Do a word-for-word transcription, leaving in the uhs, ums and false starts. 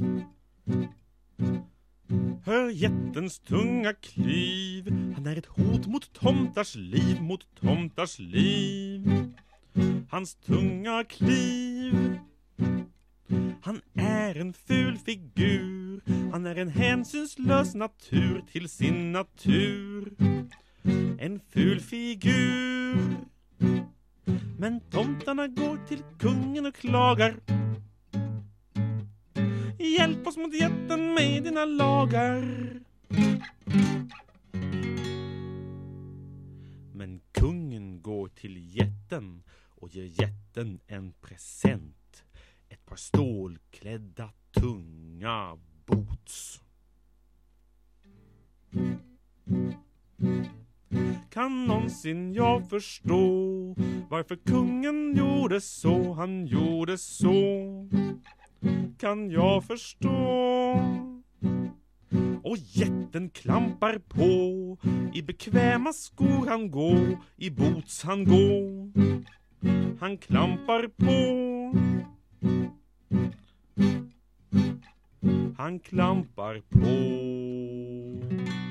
Hör jättens tunga kliv. Han är ett hot mot tomtars liv, mot tomtars liv. Hans tunga kliv. Han är en ful figur. Han är en hänsynslös natur till sin natur. En ful figur. Men tomtarna går till kungen och klagar. Hjälp oss mot jätten med dina lagar. Men kungen går till jätten och ger jätten en present. Ett par stålklädda tunga boots. Kan någonsin jag förstå varför kungen gjorde så, han gjorde så. Kan jag förstå. Och jätten klampar på. I bekväma skor han går, i boots han går. Han klampar på. Han klampar på.